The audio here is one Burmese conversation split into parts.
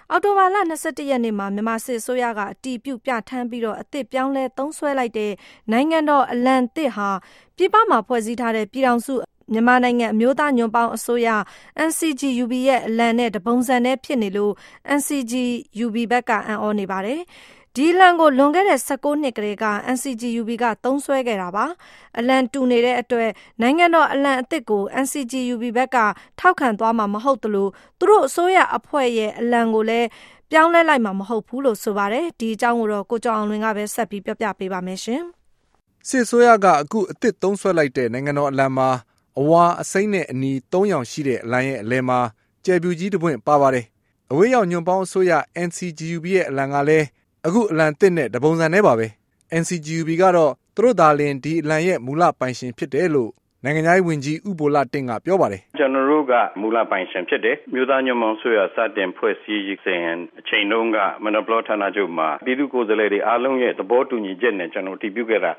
အော်တိုဘာလ21ရက်နေ့မှာမြန်မာစစ်အစိုးရကအတည်ပြုပြဋ္ဌာန်းပြီးတော့အသစ်ပြောင်းလဲသုံးစွဲလိုက်တဲ့နိုင်ငံတော်အလံသစ်ဟာပြည်ပမှာဖွဲ့စည်းထားတဲ့ပြည်ထောင်စုမြန်မာနိုင်ငံအမျိုးသားညွန့်ပေါင်းအစိုးရ NCGUB ရဲ့အလံနဲ့တပုံစံနဲ့ဖြစ်နေလို့ NCGUB ဘက်ကအံ့ဩနေပါတယ်။ဒီလံကိုလွန်ခဲ့တဲ့19နှစ်ကလေးက NCGUB ကသုံးစွဲခဲ့တာပါ။အလံတူနေတဲ့အတွက်နိုင်ငံတော်အလံအသစ်ကို NCGUB ဘက်ကထောက်ခံသွားမှာမဟုတ်သလိုသူတို့အစိုးရအဖွဲ့ရဲ့အလံကိုလည်းပြောင်းလဲလိုက်မှာမဟုတ်ဘူးလို့ဆိုပါတယ်။ဒီအကြောင်းကိုတော့ကိုကျော်အောင်လွင်ကပဲဆက်ပြီးပြောပြပေးပါမယ်ရှင်။စစ်အစိုးရကအခုအသစ်သုံးစွဲလိုက်တဲ့နိုင်ငံတော်အလံမှာအဝါအစိမ်းနဲ့အနီ3ရောင်ရှိတဲ့အလံရဲ့အလဲမှာကျယ်ပြူကြီးတစ်ပွင့်ပါပါတယ်။အဝေးရောက်ညွန့်ပေါင်းအစိုးရ NCGUB ရဲ့အလံကလည်းအခုအလံသစ်နဲ့တပုံစံနဲ့ပါပဲ။ NCGUB ကတော့သူတို့သာလျှင်ဒီအလံရဲ့မူလပိုင်ရှင်ဖြစ်တယ်လို့နိုင်ငံခြားရေးဝန်ကြီးဦးဘိုလတင့်ကပြောပါတယ်။ကျွန်တော်တို့ကမူလပိုင်ရှင်ဖြစ်တယ်။မြို့သားညွန့်ပေါင်းအစိုးရစတင်ဖွဲ့စည်းစဉ်အချိန်တုန်းကမန္တပလောဌာနချုပ်မှာပြည်သူ့ကိုယ်စားလှယ်တွေအားလုံးရဲ့သဘောတူညီချက်နဲ့ကျွန်တော်တည်ပြုခဲ့တာ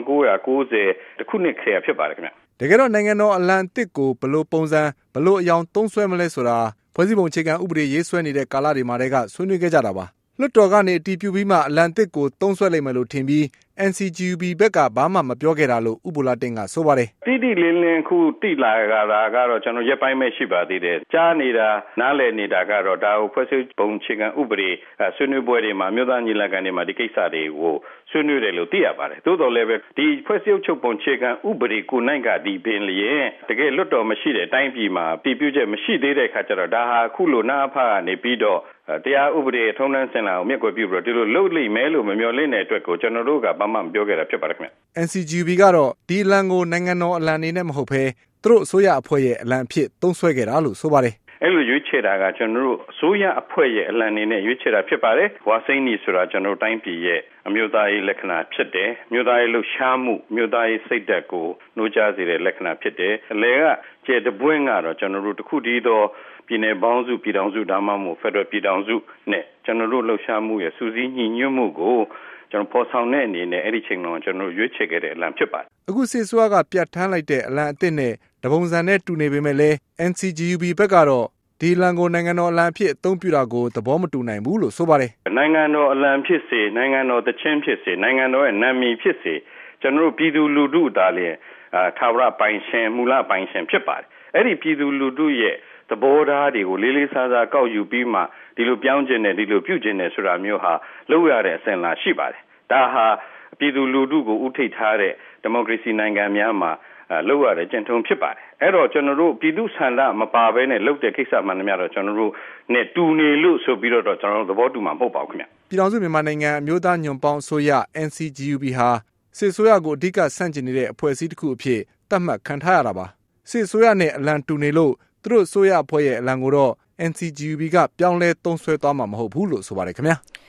1990ခုနှစ်ခေတ်ဖြစ်ပါတယ်ခင်ဗျ။တကယ်တော့နိုင်ငံတော်အလံအသစ်ကိုဘလို့ပုံစံဘလို့အယောင်သုံးစွဲမလဲဆိုတာဖွဲ့စည်းပုံအခြေခံဥပဒေရေးဆွဲနေတဲ့ကာလတွေမှာတည်းကဆွေးနွေးခဲ့ကြတာပါ။လွှတ်တော်ကနေအတည်ပြုပြီးမှအလံအသစ်ကိုသုံးစွဲလိုက်မယ်လို့ထင်ပြီး NCGUB ဘက်ကဘာမှမပြောခဲ့တာလို့ဦးဘိုလတင်ကဆိုပါတယ်။တိတိလင်းလင်းခုတိလာတာကတော့ကျွန်တော်ရက်ပိုင်းပဲရှိပါသေးတယ်။ကြားနေတာနားလည်နေတာကတော့ဒါကိုဖွဲ့စည်းပုံအခြေခံဥပဒေဆွေးနွေးပွဲတွေမှာမြို့သားညီလာခံတွေမှာဒီကိစ္စတွေကိုဆွေးနွေးတယ်လို့သိရပါတယ်။သို့တော်လည်းပဲဒီဖွဲ့စည်းချုပ်ပုံအခြေခံဥပဒေကိုနိုင်ကဒီပင်လျင်တကယ်လွတ်တော်မရှိတဲ့အတိုင်းပြည်မှာတည်ပြုချက်မရှိသေးတဲ့အခါကျတော့ဒါဟာခုလိုနာအဖကနေပြီးတော့တရားဥပဒေထုံးတမ်းစင်လာကိုမြက်ကွယ်ပြုပြီးတော့ဒီလိုလှုပ်လိမ့်မယ်လို့မမျှော်လင့်တဲ့အတွက်ကိုကျွန်တော်တို့ကဘာမှမပြောခဲ့တာဖြစ်ပါတယ်ခင်ဗျ။ NCGUB ကတော့ဒီအလံကိုနိုင်ငံတော်အလံအနေနဲ့မဟုတ်ဘဲသူတို့အစိုးရအဖွဲ့ရဲ့အလံအဖြစ်သုံးစွဲခဲ့တာလို့ဆိုပါတယ်။အဲ့လိုရွေးချယ်တာကကျွန်တော်တို့အစိုးရအဖွဲ့ရဲ့အလံအနေနဲ့ရွေးချယ်တာဖြစ်ပါတယ်။ဝါစိမ့်နီဆိုတာကျွန်တော်တိုင်းပြည်ရဲ့အမျိုးသားရေးလက္ခဏာဖြစ်တယ်။မျိုးသားရေးလှုပ်ရှားမှုမျိုးသားရေးစိတ်ဓာတ်ကိုနှိုးကြားစေတဲ့လက္ခဏာဖြစ်တယ်။အလဲကကျဲတပွင့်ကတော့ကျွန်တော်တို့တခုတည်းသောပြည်내ပေါင်းစုပြည်ထောင်စုဒါမှမဟုတ်ဖက်ဒရယ်ပြည်ထောင်စုနဲ့ကျွန်တော်တို့လှုပ်ရှားမှုရဲ့စူးစီးညီညွတ်မှုကိုကျွန်တော်ပေါ်ဆောင်တဲ့အနေနဲ့အဲ့ဒီချိန်လုံးကျွန်တော်ရွေးချယ်ခဲ့တဲ့အလံဖြစ်ပါတယ်။အခုစစ်အစိုးရကပြဋ္ဌာန်းလိုက်တဲ့အလံအသစ်နဲ့တပုံစံနဲ့တူနေပေမဲ့လည်း NCGUB ဘက်ကတော့ဒီအလံကိုနိုင်ငံတော်အလံအဖြစ်အသုံးပြုတာကိုသဘောမတူနိုင်ဘူးလို့ဆိုပါတယ်။နိုင်ငံတော်အလံဖြစ်စေနိုင်ငံတော်သချင်းဖြစ်စေနိုင်ငံတော်ရဲ့နာမည်ဖြစ်စေကျွန်တော်တို့ပြည်သူလူထုသားလျင်ထာဝရပိုင်ရှင်မူလပိုင်ရှင်ဖြစ်ပါတယ်။အဲ့ဒီပြည်သူလူထုရဲ့သဘောထားတွေကိုလေးလေးစားစားကောက်ယူပြီးမှဒီလိုပြောင်းကျင်တယ်ဒီလိုပြုကျင်တယ်ဆိုတာမျိုးဟာလုပ်ရတဲ့အစဉ်လာရှိပါတယ်။ဒါဟာပြည်သူလူထုကိုဥထိတ်ထားတဲ့ဒီမိုကရေစီနိုင်ငံများမှာလုပ်ရတဲ့ကျင့်ထုံးဖြစ်ပါတယ်။အဲ့တော့ကျွန်တော်တို့ပြည်သူ့ဆန္ဒမပါဘဲနဲ့လုပ်တဲ့ကိစ္စမှန်သမျှတော့ကျွန်တော်တို့နဲ့တူနေလို့ဆိုပြီးတော့ကျွန်တော်တို့သဘောတူမှာမဟုတ်ပါဘူးခင်ဗျ။ပြည်ထောင်စုမြန်မာနိုင်ငံအမျိုးသားညွန့်ပေါင်းအစိုးရ NCGUB ဟာစစ်အစိုးရကိုအဓိကဆန့်ကျင်နေတဲ့အဖွဲ့အစည်းတစ်ခုအဖြစ်သတ်မှတ်ခံထားရတာပါ။စစ်အစိုးရနဲ့အလံတူနေလို့သူတို့အစိုးရအဖွဲ့ရဲ့အလံကိုတော့ NCGUB ကပြောင်းလဲသုံးစွဲသွားမှာမဟုတ်ဘူးလို့ဆိုပါတယ်ခင်ဗျာ။